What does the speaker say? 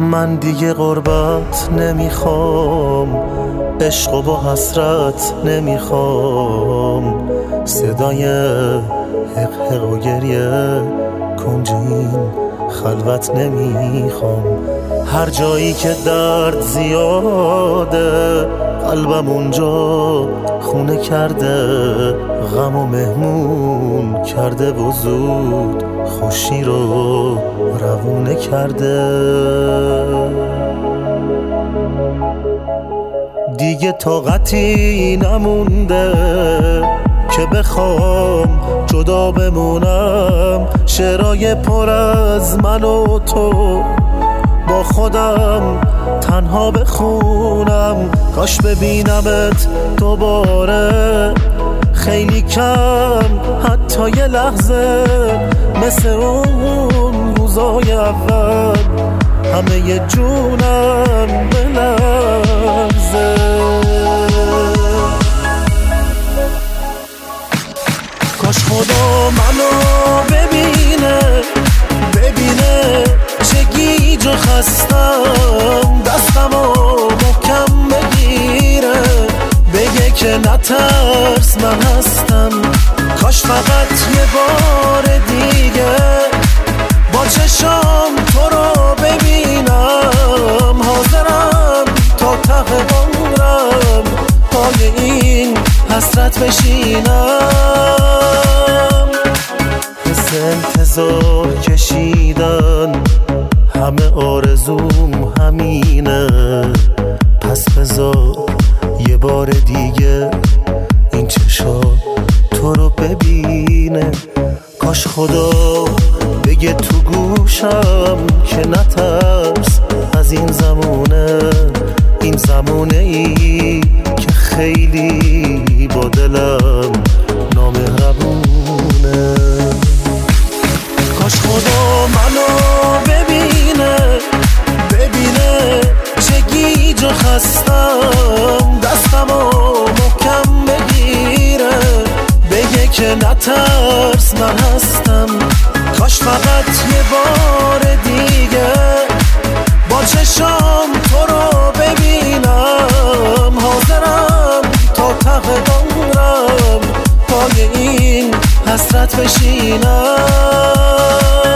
من دیگه غربت نمیخوام، عشق و با حسرت نمیخوام، صدای حق حق و گریه کنج این خلوت نمیخوام. هر جایی که درد زیاده قلبم اونجا خونه کرده، غم و مهمون کرده و زود خوشی رو روونه کرده. دیگه طاقتی نمونده که بخوام جدا بمونم، شعرهای پر از من و تو با خودم تنها بخونم. کاش ببینمت دوباره خیلی کم، حتی یه لحظه، مثل اون روزای اول همه ی جونم بلرزه. کاش خدا منو ببینه چه گیج و خستم، دستمو محکم بگیره بگه که نترس من هستم. کاش فقط یه بار دیگه با چشام تو رو ببینم، حاضرم تا ته عمرم پای این حسرت بشینم. حس انتظار کشیدن همه آرزوم همینه، پس بذار یه بار دیگه این چشا تو رو ببینه. کاش خدا بگه تو گوشم که نترس از این زمونه، این زمونه ای که خیلی با دلم نامهربونه. کاش خدا منو ببینه چه گیج و خستم، دستمو محکم بگیره بگه که نترس من هستم. کاش فقط یه بار دیگه با چشام تو رو ببینم، حاضرم تا ته عمرم پای این حسرت بشینم.